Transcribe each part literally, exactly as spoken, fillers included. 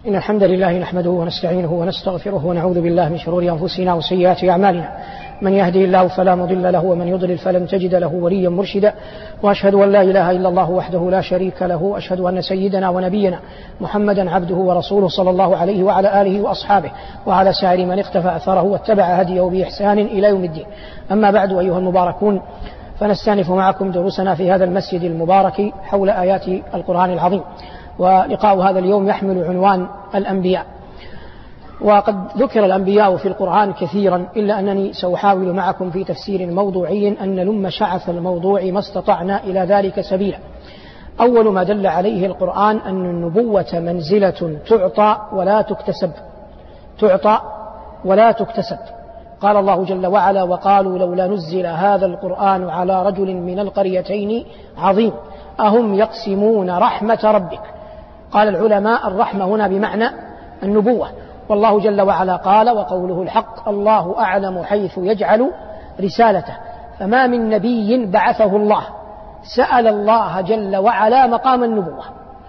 إن الحمد لله نحمده ونستعينه ونستغفره ونعوذ بالله من شرور أنفسنا وسيئات أعمالنا. من يهده الله فلا مضل له ومن يضلل فلن تجد له وليا مرشدا. وأشهد أن لا إله إلا الله وحده لا شريك له، وأشهد أن سيدنا ونبينا محمدا عبده ورسوله صلى الله عليه وعلى آله وأصحابه وعلى سائر من اقتفى أثره واتبع هديه بإحسان إلى يوم الدين. أما بعد، أيها المباركون، فنستأنف معكم دروسنا في هذا المسجد المبارك حول آيات القرآن العظيم، ولقاء هذا اليوم يحمل عنوان الأنبياء. وقد ذكر الأنبياء في القرآن كثيرا، إلا أنني سأحاول معكم في تفسير موضوعي أن نلم شعث الموضوع ما استطعنا إلى ذلك سبيلا. أول ما دل عليه القرآن أن النبوة منزلة تعطى ولا تكتسب، تعطى ولا تكتسب. قال الله جل وعلا: وقالوا لولا نزل هذا القرآن على رجل من القريتين عظيم أهم يقسمون رحمة ربك. قال العلماء: الرحمة هنا بمعنى النبوة. والله جل وعلا قال: وقوله الحق الله أعلم حيث يجعل رسالته. فما من نبي بعثه الله سأل الله جل وعلا مقام النبوة،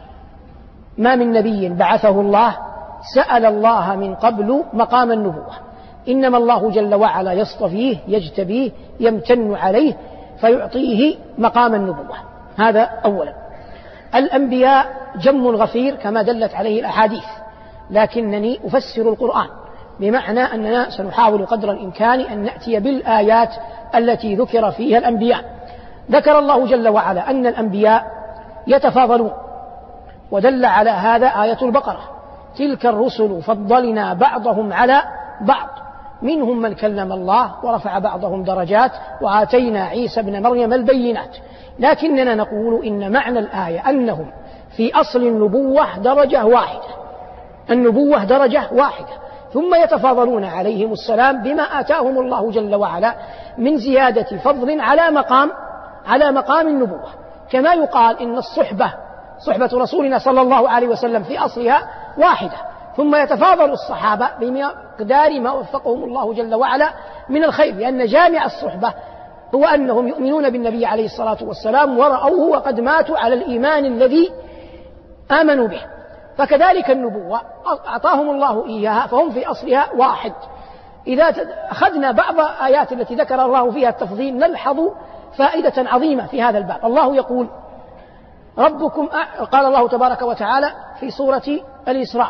ما من نبي بعثه الله سأل الله من قبل مقام النبوة، إنما الله جل وعلا يصطفيه يجتبيه يمتن عليه فيعطيه مقام النبوة. هذا أولا. الأنبياء جم غفير كما دلت عليه الأحاديث، لكنني أفسر القرآن، بمعنى أننا سنحاول قدر الإمكان أن نأتي بالآيات التي ذكر فيها الأنبياء. ذكر الله جل وعلا أن الأنبياء يتفاضلون، ودل على هذا آية البقرة: تلك الرسل فضلنا بعضهم على بعض منهم من كلم الله ورفع بعضهم درجات وآتينا عيسى ابن مريم البينات. لكننا نقول إن معنى الآية أنهم في أصل النبوة درجة واحدة، النبوة درجة واحدة، ثم يتفاضلون عليهم السلام بما آتاهم الله جل وعلا من زيادة فضل على مقام على مقام النبوة. كما يقال إن الصحبة صحبة رسولنا صلى الله عليه وسلم في أصلها واحدة، ثم يتفاضل الصحابة بمقدار ما وفقهم الله جل وعلا من الخير، لأن جامع الصحبة هو أنهم يؤمنون بالنبي عليه الصلاة والسلام ورأوه وقد ماتوا على الإيمان الذي آمنوا به. فكذلك النبوة أعطاهم الله إياها فهم في أصلها واحد. إذا أخذنا بعض آيات التي ذكر الله فيها التفضيل نلحظ فائدة عظيمة في هذا الباب. الله يقول: ربكم أ... قال الله تبارك وتعالى في سورة الإسراء: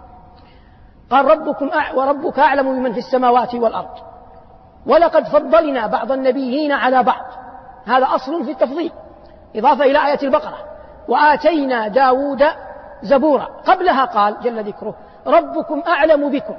قال ربكم أع... وربك أعلم بمن في السماوات والأرض ولقد فضلنا بعض النبيين على بعض. هذا أصل في التفضيل، إضافة إلى آية البقرة: وآتينا داود زبورا. قبلها قال جل ذكره: ربكم أعلم بكم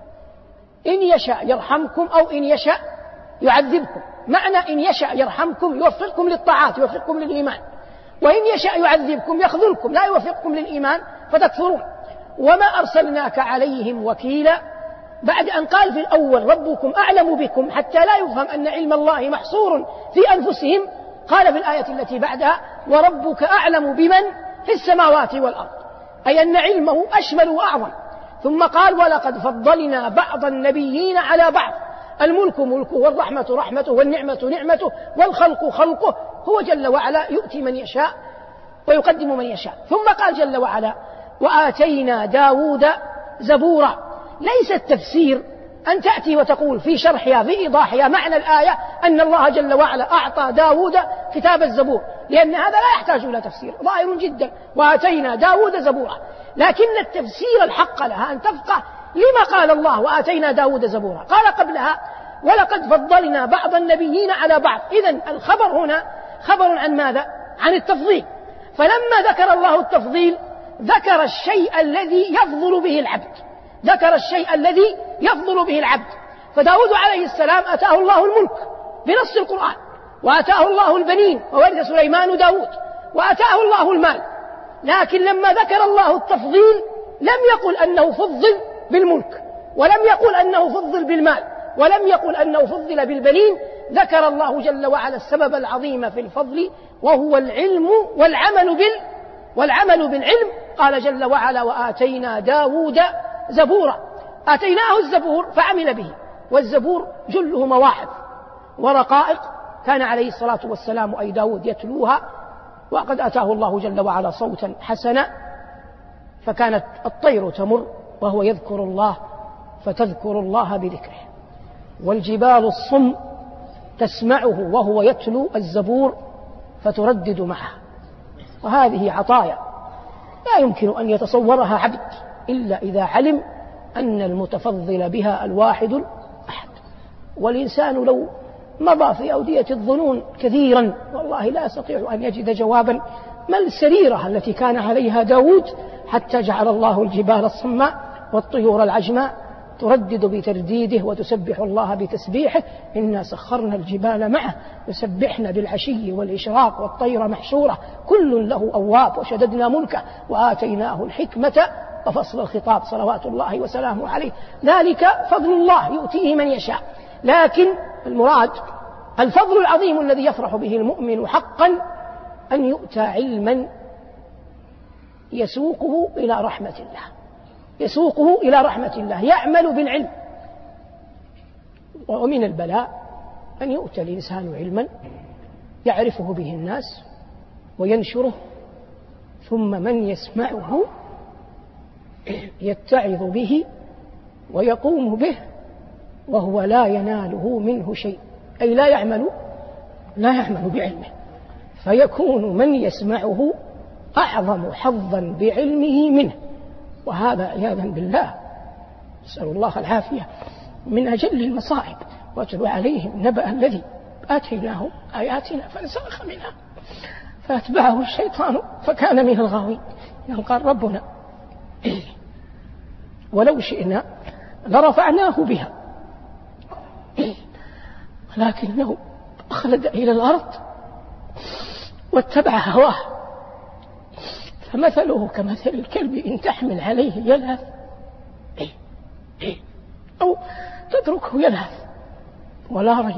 إن يشاء يرحمكم أو إن يشاء يعذبكم. معنى إن يشاء يرحمكم يوفقكم للطاعات يوفقكم للإيمان، وإن يشاء يعذبكم يخذلكم لا يوفقكم للإيمان فتكفرون. وما أرسلناك عليهم وكيلا، بعد أن قال في الأول ربكم أعلم بكم حتى لا يفهم أن علم الله محصور في أنفسهم، قال في الآية التي بعدها: وربك أعلم بمن في السماوات والأرض، أي أن علمه أشمل وأعظم. ثم قال: ولقد فضلنا بعض النبيين على بعض. الملك ملكه والرحمة رحمته والنعمة نعمته والخلق خلقه، هو جل وعلا يؤتي من يشاء ويقدم من يشاء. ثم قال جل وعلا: وآتينا داود زبورا. ليس التفسير أن تأتي وتقول في شرحها في إيضاحها معنى الآية أن الله جل وعلا أعطى داود كتاب الزبور، لأن هذا لا يحتاج إلى تفسير، ظاهر جدا: وآتينا داود زبورا. لكن التفسير الحق لها أن تفقه لما قال الله وآتينا داود زبورا. قال قبلها: ولقد فضلنا بعض النبيين على بعض. إذن الخبر هنا خبر عن ماذا؟ عن التفضيل. فلما ذكر الله التفضيل ذكر الشيء الذي يفضل به العبد، ذكر الشيء الذي يفضل به العبد. فداود عليه السلام أتاه الله الملك بنص القرآن، وأتاه الله البنين وورث سليمان داود، وأتاه الله المال. لكن لما ذكر الله التفضيل لم يقل أنه فضل بالملك، ولم يقل أنه فضل بالمال، ولم يقل أنه فضل بالبنين. ذكر الله جل وعلا السبب العظيم في الفضل، وهو العلم والعمل بال والعمل بالعلم. قال جل وعلا: وآتينا داود زبورا. آتيناه الزبور فعمل به، والزبور جله مواعظ ورقائق كان عليه الصلاة والسلام أي داود يتلوها، وقد أتاه الله جل وعلا صوتا حسنا فكانت الطير تمر وهو يذكر الله فتذكر الله بذكره، والجبال الصم تسمعه وهو يتلو الزبور فتردد معه. وهذه عطايا لا يمكن أن يتصورها عبد إلا إذا علم أن المتفضل بها الواحد الأحد. والإنسان لو مضى في أودية الظنون كثيرا والله لا يستطيع أن يجد جوابا ما السريرة التي كان عليها داود حتى جعل الله الجبال الصماء والطيور العجماء تردد بترديده وتسبح الله بتسبيحه. إنا سخرنا الجبال معه يسبحن بالعشي والإشراق والطير محشورة كل له أواب وشددنا ملكه وآتيناه الحكمة وفصل الخطاب صلوات الله وسلامه عليه. ذلك فضل الله يؤتيه من يشاء. لكن المراد الفضل العظيم الذي يفرح به المؤمن حقا أن يؤتى علما يسوقه إلى رحمة الله، يسوقه إلى رحمة الله، يعمل بالعلم. ومن البلاء أن يؤتى الإنسان علما يعرفه به الناس وينشره، ثم من يسمعه يتعظ به ويقوم به وهو لا يناله منه شيء، أي لا يعمل لا يعمل بعلمه، فيكون من يسمعه أعظم حظا بعلمه منه. وهذا عياذا بالله نسأل الله العافية من أجل المصائب. واتل عليهم نبأ الذي آتيناه آياتنا فانسلخ منها فأتبعه الشيطان فكان من الغاوين. قال ربنا ولو شئنا لرفعناه بها لكنه أخلد إلى الأرض واتبع هواه فمثله كمثل الكلب إن تحمل عليه يلهث أو تتركه يلهث. ولا ريب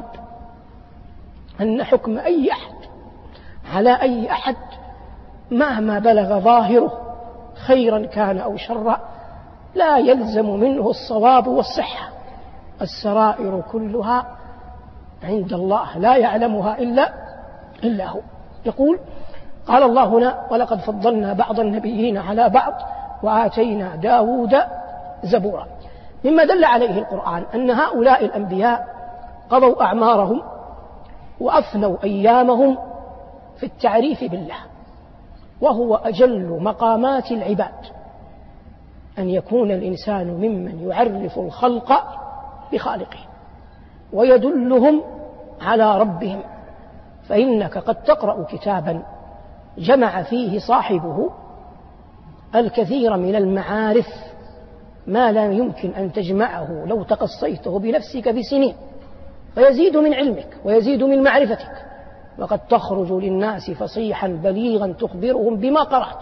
أن حكم أي أحد على أي أحد مهما بلغ ظاهره خيرا كان أو شرا لا يلزم منه الصواب والصحة. السرائر كلها عند الله لا يعلمها إلا إلا هو. يقول قال الله هنا ولقد فضلنا بعض النبيين على بعض وآتينا داود زبورا. مما دل عليه القرآن أن هؤلاء الأنبياء قضوا أعمارهم وأفنوا أيامهم في التعريف بالله، وهو أجل مقامات العباد أن يكون الإنسان ممن يعرف الخلق بخالقه ويدلهم على ربهم. فإنك قد تقرأ كتابا جمع فيه صاحبه الكثير من المعارف ما لا يمكن أن تجمعه لو تقصيته بنفسك بسنين، فيزيد من علمك ويزيد من معرفتك، وقد تخرج للناس فصيحا بليغا تخبرهم بما قرأت.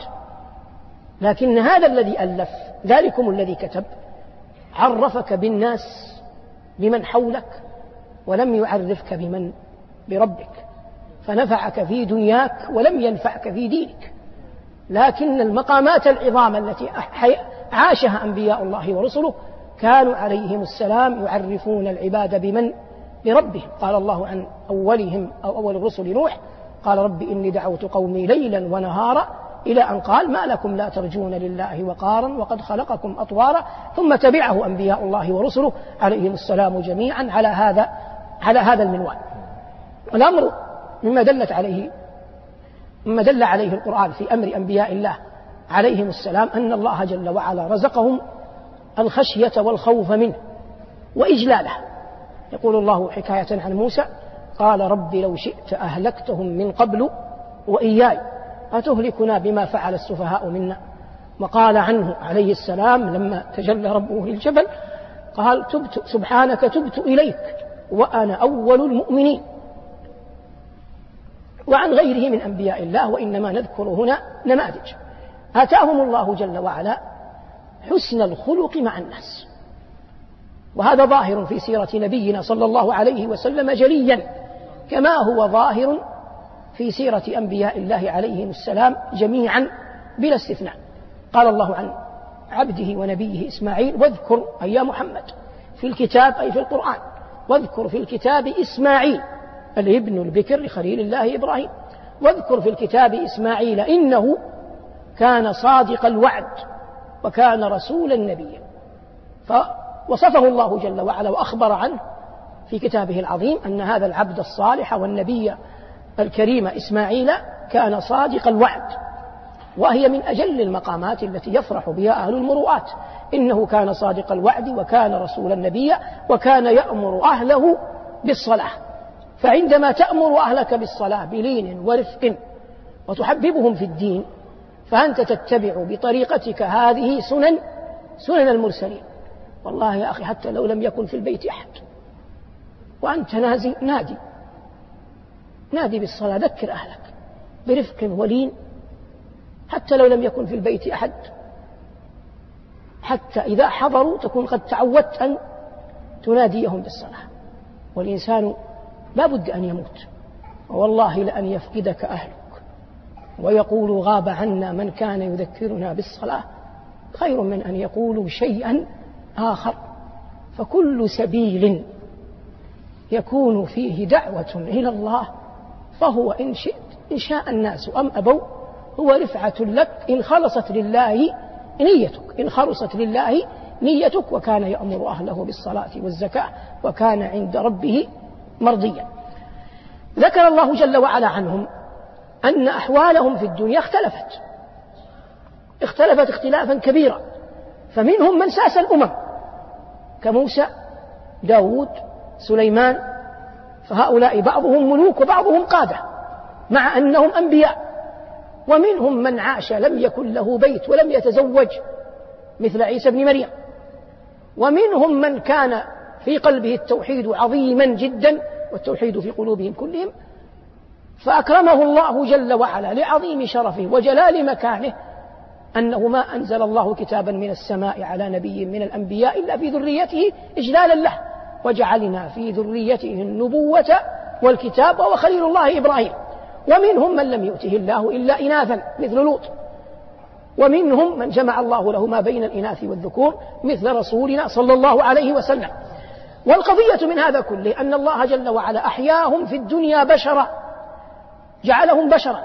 لكن هذا الذي ألف ذلكم الذي كتب عرفك بالناس بمن حولك ولم يعرفك بمن بربك، فنفعك في دنياك ولم ينفعك في دينك. لكن المقامات العظام التي عاشها أنبياء الله ورسله كانوا عليهم السلام يعرفون العباد بمن بربهم. قال الله عن أولهم أو أول الرسل نوح قال رب إني دعوت قومي ليلا ونهارا إلى أن قال ما لكم لا ترجون لله وقارا وقد خلقكم أطوارا، ثم تبعه أنبياء الله ورسله عليهم السلام جميعا على هذا على هذا المنوال. والأمر مما دلت عليه مما دل عليه القرآن في أمر أنبياء الله عليهم السلام أن الله جل وعلا رزقهم الخشية والخوف منه وإجلاله. يقول الله حكاية عن موسى قال رب لو شئت أهلكتهم من قبل وإياي أتهلكنا بما فعل السفهاء منا. وقال عنه عليه السلام لما تجلى ربه للجبل قال تبت سبحانك تبت إليك وأنا أول المؤمنين. وعن غيره من أنبياء الله، وإنما نذكر هنا نماذج آتاهم الله جل وعلا حسن الخلق مع الناس، وهذا ظاهر في سيرة نبينا صلى الله عليه وسلم جليا، كما هو ظاهر في سيرة أنبياء الله عليهم السلام جميعا بلا استثناء. قال الله عن عبده ونبيه إسماعيل واذكر أي يا محمد في الكتاب أي في القرآن واذكر في الكتاب إسماعيل الابن البكر لخليل الله إبراهيم، واذكر في الكتاب إسماعيل إنه كان صادق الوعد وكان رسولا نبيا. فوصفه الله جل وعلا وأخبر عنه في كتابه العظيم أن هذا العبد الصالح والنبي الكريم إسماعيل كان صادق الوعد، وهي من أجل المقامات التي يفرح بها أهل المروءات. إنه كان صادق الوعد وكان رسولا نبيا وكان يأمر أهله بالصلاة. فعندما تأمر أهلك بالصلاة بلين ورفق وتحببهم في الدين، فأنت تتبع بطريقتك هذه سنن سنن المرسلين. والله يا أخي حتى لو لم يكن في البيت أحد وأنت نازل نادي نادي بالصلاة، ذكر أهلك برفق ولين حتى لو لم يكن في البيت أحد، حتى إذا حضروا تكون قد تعودت أن تناديهم بالصلاة. والإنسان لا بد أن يموت، والله لأن يفقدك أهلك ويقول غاب عنا من كان يذكرنا بالصلاة خير من أن يقولوا شيئا آخر. فكل سبيل يكون فيه دعوة إلى الله فهو إن شئت إن شاء الناس أم أبوا هو رفعة لك إن خلصت لله نيتك إن خلصت لله نيتك وكان يأمر أهله بالصلاة والزكاة وكان عند ربه مرضيا. ذكر الله جل وعلا عنهم أن أحوالهم في الدنيا اختلفت اختلفت اختلافا كبيرا، فمنهم من ساس الأمم كموسى داود سليمان، فهؤلاء بعضهم ملوك وبعضهم قادة مع أنهم أنبياء. ومنهم من عاش لم يكن له بيت ولم يتزوج مثل عيسى بن مريم. ومنهم من كان في قلبه التوحيد عظيما جدا والتوحيد في قلوبهم كلهم، فأكرمه الله جل وعلا لعظيم شرفه وجلال مكانه أنه ما أنزل الله كتابا من السماء على نبي من الأنبياء إلا في ذريته إجلالا له، وجعلنا في ذريته النبوة والكتاب وهو خليل الله إبراهيم. ومنهم من لم يؤته الله إلا إناثا مثل لوط، ومنهم من جمع الله له ما بين الإناث والذكور مثل رسولنا صلى الله عليه وسلم. والقضية من هذا كله أن الله جل وعلا أحياهم في الدنيا بشرا، جعلهم بشرا،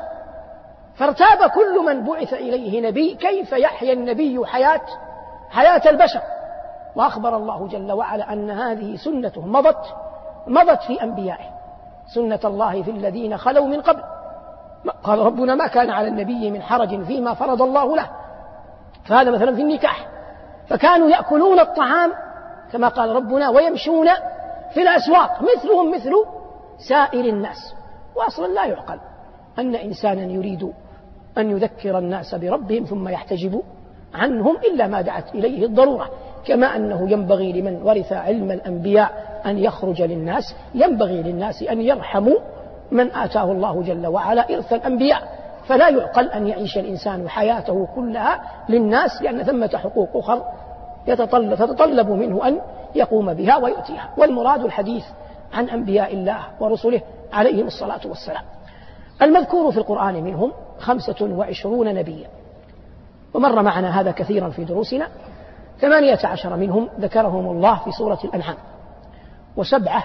فارتاب كل من بعث إليه نبي كيف يحيا النبي حياة حياة البشر. وأخبر الله جل وعلا أن هذه سنته مضت مضت في أنبيائه، سنة الله في الذين خلوا من قبل. قال ربنا ما كان على النبي من حرج فيما فرض الله له. فهذا مثلا في النكاح، فكانوا يأكلون الطعام كما قال ربنا ويمشون في الأسواق مثلهم مثل سائر الناس. وأصلا لا يعقل أن إنسانا يريد أن يذكر الناس بربهم ثم يحتجب عنهم إلا ما دعت إليه الضرورة. كما أنه ينبغي لمن ورث علم الأنبياء أن يخرج للناس، ينبغي للناس أن يرحموا من آتاه الله جل وعلا إرث الأنبياء. فلا يعقل أن يعيش الإنسان حياته كلها للناس، لأن ثمة حقوق أخرى يتطلب, تتطلب منه أن يقوم بها ويؤتيها. والمراد الحديث عن أنبياء الله ورسله عليهم الصلاة والسلام. المذكور في القرآن منهم خمسة وعشرون نبيا، ومر معنا هذا كثيرا في دروسنا. ثمانية عشر منهم ذكرهم الله في سورة الأنعام، وسبعة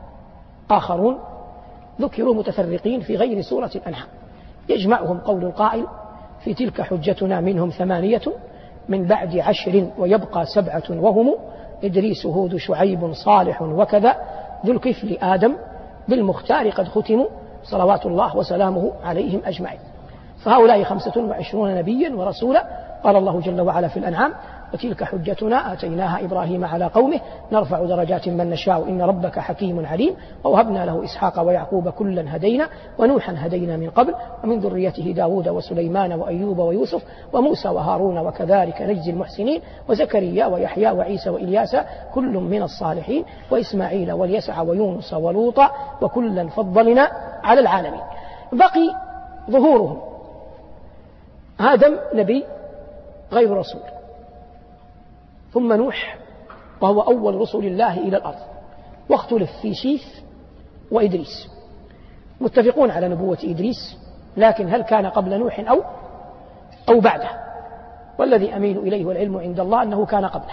آخرون ذكروا متفرقين في غير سورة الأنعام، يجمعهم قول القائل في تلك حجتنا منهم ثمانية من بعد عشر ويبقى سبعة وهم إدريس هود شعيب صالح وكذا ذو الكفل آدم بالمختار قد ختموا صلوات الله وسلامه عليهم أجمعين. فهؤلاء خمسة وعشرون نبيا ورسولا. قال الله جل وعلا في الأنعام وتلك حجتنا آتيناها إبراهيم على قومه نرفع درجات من نشاء إن ربك حكيم عليم ووهبنا له إسحاق ويعقوب كلا هدينا ونوحا هدينا من قبل ومن ذريته داود وسليمان وأيوب ويوسف وموسى وهارون وكذلك نجزي المحسنين وزكريا ويحيى وعيسى وإلياس كل من الصالحين وإسماعيل واليسع ويونس ولوطا وكلا فضلنا على العالمين. بقي ظهورهم. آدم نبي غير رسول، ثم نوح وهو أول رسل الله إلى الأرض، واختلف في شيث وإدريس. متفقون على نبوة إدريس، لكن هل كان قبل نوح أو أو بعده؟ والذي أميل إليه والعلم عند الله أنه كان قبله.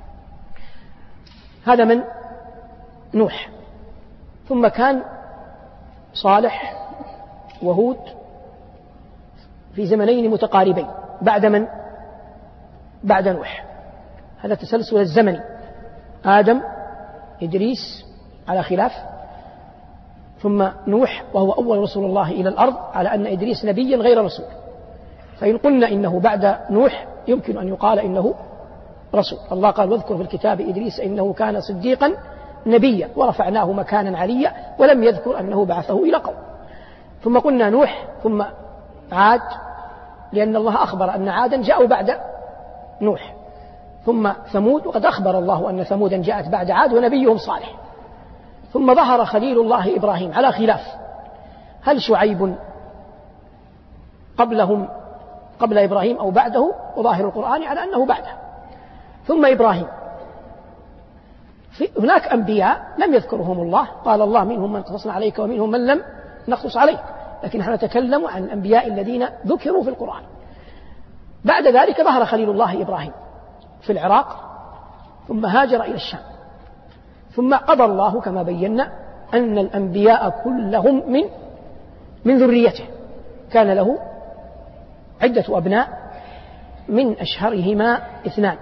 هذا من نوح. ثم كان صالح وهود في زمنين متقاربين. بعد من؟ بعد نوح، هذا التسلسل الزمني، آدم، إدريس على خلاف، ثم نوح وهو أول رسول الله إلى الأرض، على أن إدريس نبي غير رسول. فإن قلنا إنه بعد نوح يمكن أن يقال إنه رسول. الله قال: واذكر في الكتاب إدريس إنه كان صديقا نبيا ورفعناه مكانا عليا، ولم يذكر أنه بعثه إلى قوم. ثم قلنا نوح، ثم عاد، لأن الله أخبر أن عادا جاءوا بعد نوح، ثم ثمود، وقد أخبر الله أن ثمودا جاءت بعد عاد ونبيهم صالح. ثم ظهر خليل الله إبراهيم على خلاف، هل شعيب قبلهم قبل إبراهيم أو بعده؟ وظاهر القرآن على أنه بعده. ثم إبراهيم، هناك أنبياء لم يذكرهم الله، قال الله: منهم من قصصنا عليك ومنهم من لم نقصص عليك، لكن نحن نتكلم عن الأنبياء الذين ذكروا في القرآن. بعد ذلك ظهر خليل الله إبراهيم في العراق، ثم هاجر إلى الشام، ثم قضى الله كما بينا أن الأنبياء كلهم من من ذريته. كان له عدة أبناء، من أشهرهما اثنان: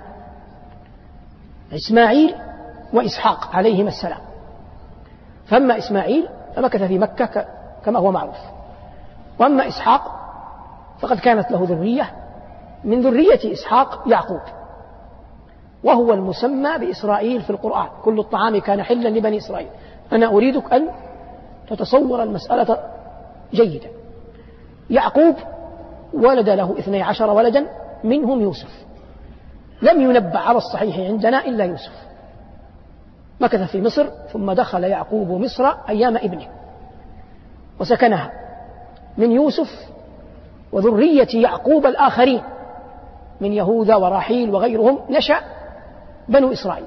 إسماعيل وإسحاق عليهما السلام. فأما إسماعيل فمكث في مكة كما هو معروف، وأما إسحاق فقد كانت له ذرية، من ذرية إسحاق يعقوب، وهو المسمى بإسرائيل في القرآن: كل الطعام كان حلا لبني إسرائيل. أنا أريدك أن تتصور المسألة جيدا. يعقوب ولد له اثني عشر ولدا، منهم يوسف، لم ينبأ على الصحيح عندنا إلا يوسف. مكث في مصر، ثم دخل يعقوب مصر أيام ابنه وسكنها. من يوسف وذرية يعقوب الآخرين من يهوذا وراحيل وغيرهم نشأ بنو إسرائيل،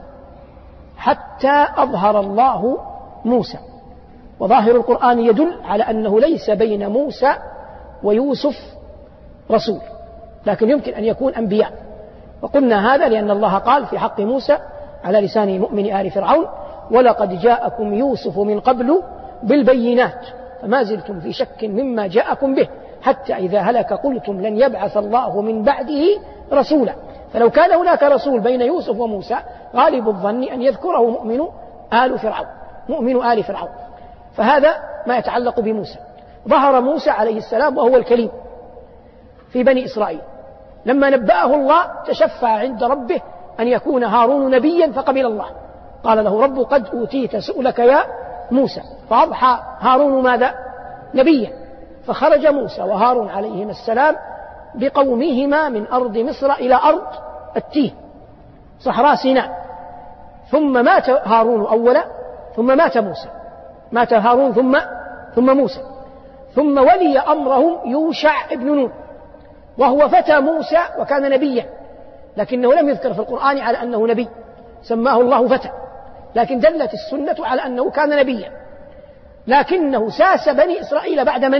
حتى أظهر الله موسى. وظاهر القرآن يدل على أنه ليس بين موسى ويوسف رسول، لكن يمكن أن يكون أنبياء. وقلنا هذا لأن الله قال في حق موسى على لسان مؤمن آل فرعون: ولقد جاءكم يوسف من قبل بالبينات فما زلتم في شك مما جاءكم به حتى إذا هلك قلتم لن يبعث الله من بعده رسولا. فلو كان هناك رسول بين يوسف وموسى غالب الظن أن يذكره مؤمن آل فرعون مؤمن آل فرعون فهذا ما يتعلق بموسى. ظهر موسى عليه السلام وهو الكليم في بني إسرائيل، لما نبأه الله تشفع عند ربه أن يكون هارون نبيا فقبل الله، قال له رب: قد أوتيت سؤلك يا موسى. فأضحى هارون ماذا؟ نبيا. فخرج موسى وهارون عليهما السلام بقومهما من أرض مصر إلى أرض التيه صحراء سيناء، ثم مات هارون أولا، ثم مات موسى، مات هارون ثم ثم موسى، ثم ولي أمرهم يوشع ابن نون، وهو فتى موسى وكان نبيا، لكنه لم يذكر في القرآن على أنه نبي، سماه الله فتى، لكن دلت السنة على أنه كان نبيا. لكنه ساس بني إسرائيل بعد من؟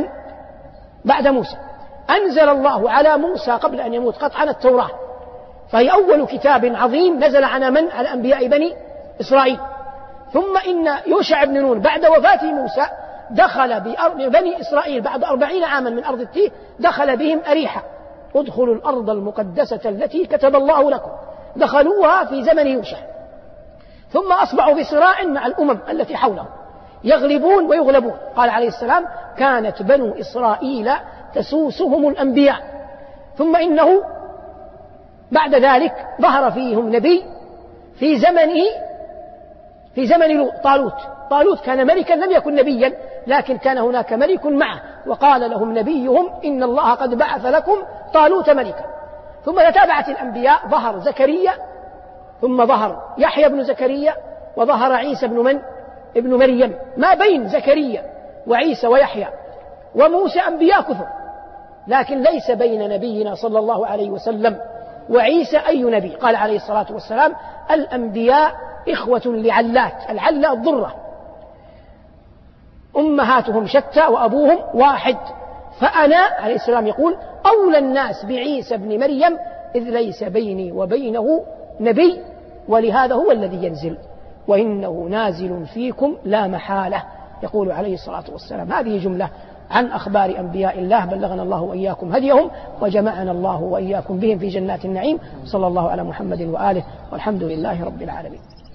بعد موسى. أنزل الله على موسى قبل أن يموت قطعا التوراة، فهي أول كتاب عظيم نزل على من؟ على أنبياء بني إسرائيل. ثم إن يوشع بن نون بعد وفاة موسى دخل بني إسرائيل بعد أربعين عاما من أرض التيه، دخل بهم أريحة: ادخلوا الأرض المقدسة التي كتب الله لكم. دخلوها في زمن يوشع، ثم أصبحوا في صراع مع الأمم التي حولهم، يغلبون ويغلبون. قال عليه السلام: كانت بنو إسرائيل تسوسهم الأنبياء. ثم إنه بعد ذلك ظهر فيهم نبي في زمنه في زمن طالوت. طالوت كان ملكا لم يكن نبيا، لكن كان هناك ملك معه، وقال لهم نبيهم: إن الله قد بعث لكم طالوت ملكا. ثم تتابعت الأنبياء، ظهر زكريا، ثم ظهر يحيى بن زكريا، وظهر عيسى بن من؟ ابن مريم. ما بين زكريا وعيسى ويحيى وموسى أنبياء كثر، لكن ليس بين نبينا صلى الله عليه وسلم وعيسى أي نبي. قال عليه الصلاة والسلام: الأنبياء إخوة لعلات، العلة الضرة، أمهاتهم شتى وأبوهم واحد، فأنا عليه السلام يقول: أولى الناس بعيسى بن مريم إذ ليس بيني وبينه نبي، ولهذا هو الذي ينزل، وإنه نازل فيكم لا محالة، يقول عليه الصلاة والسلام. هذه جملة عن أخبار أنبياء الله، بلغنا الله وإياكم هديهم وجمعنا الله وإياكم بهم في جنات النعيم. صلى الله على محمد وآله، والحمد لله رب العالمين.